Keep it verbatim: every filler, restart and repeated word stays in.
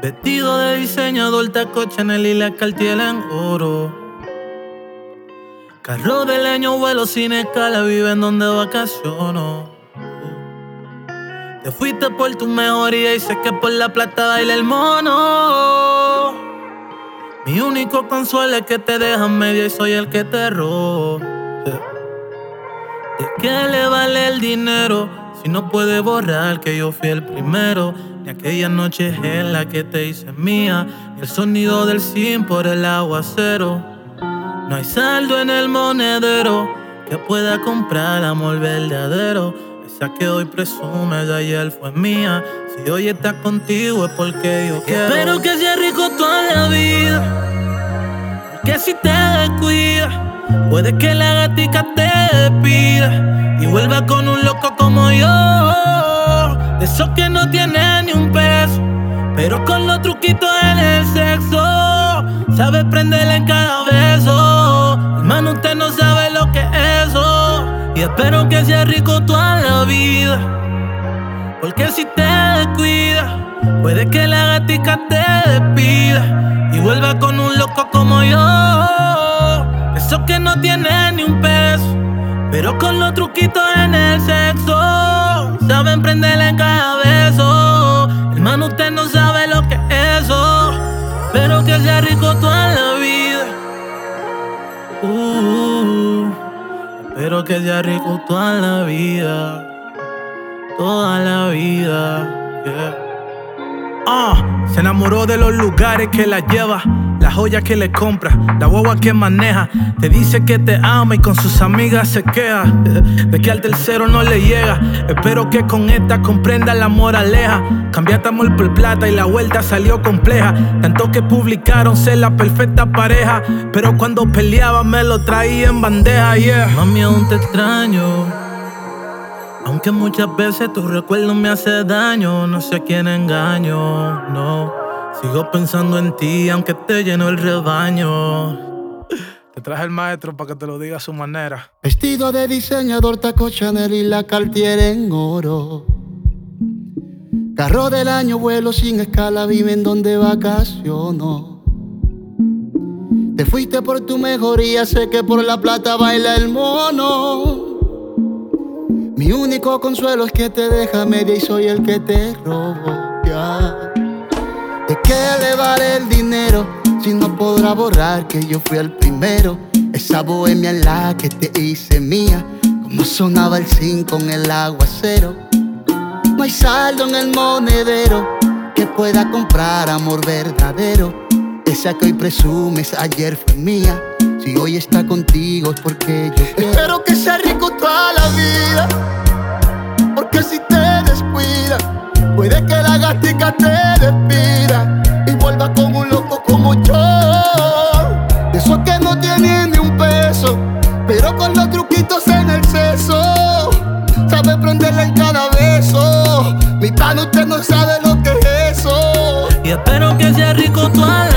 Vestido de diseñador, taco Chanel y la Cartier en oro. Carro de leño, vuelo sin escala, vive en donde vacaciono. Te fuiste por tu mejoría y sé que por la plata baila el mono. Mi único consuelo es que te dejan media y soy el que te robo. ¿De qué le vale el dinero si no puede borrar que yo fui el primero? Ni aquella noche en la que te hice mía, ni el sonido del sim por el aguacero. No hay saldo en el monedero que pueda comprar amor verdadero. Esa que hoy presume de ayer fue mía. Si hoy estás contigo es porque yo quiero. Espero que sea rico toda la vida, porque si te descuidas puede que la gatica te despida y vuelva con un loco como yo. De esos que no tienen ni un peso, pero con los truquitos en el sexo sabe prenderla en cada beso. Hermano, usted no sabe lo que es eso. Y espero que sea rico toda la vida, porque si te descuidas puede que la gatica te despida y vuelva con un loco como yo. Esos que no tienen ni un peso, pero con los truquitos en el sexo saben prenderle en cada beso. Hermano, usted no sabe lo que es eso. Espero que sea rico toda la vida. uh, Espero que sea rico toda la vida. Toda la vida, yeah. Ah, se enamoró de los lugares que la lleva, las joyas que le compra, la guagua que maneja. Te dice que te ama y con sus amigas se queja de que al tercero no le llega. Espero que con esta comprenda la moraleja. Cambiaste amor por plata y la vuelta salió compleja. Tanto que publicaron ser la perfecta pareja, pero cuando peleaba me lo traía en bandeja, yeah. Mami, aún te extraño, aunque muchas veces tu recuerdo me hace daño. No sé a quién engaño, no. Sigo pensando en ti, aunque te lleno el rebaño. Te traje el maestro para que te lo diga a su manera. Vestido de diseñador, taco Chanel y la Cartier en oro. Carro del año, vuelo sin escala, vive en donde vacaciono. Te fuiste por tu mejoría, sé que por la plata baila el mono. Mi único consuelo es que te deja media y soy el que te robo, yeah. ¿De qué le vale el dinero si no podrá borrar que yo fui el primero? Esa bohemia en la que te hice mía, como sonaba el zinc con el aguacero. No hay saldo en el monedero que pueda comprar amor verdadero. Esa que hoy presumes ayer fue mía. Si hoy está contigo es porque yo quiero. Espero que sea rico toda la vida, porque si te descuidas puede que la gatica te despida y vuelva con un loco como yo. De esos que no tienen ni un peso, pero con los truquitos en el seso sabe prenderla en cada beso. Mi pan, usted no sabe lo que es eso. Y espero que sea rico toda la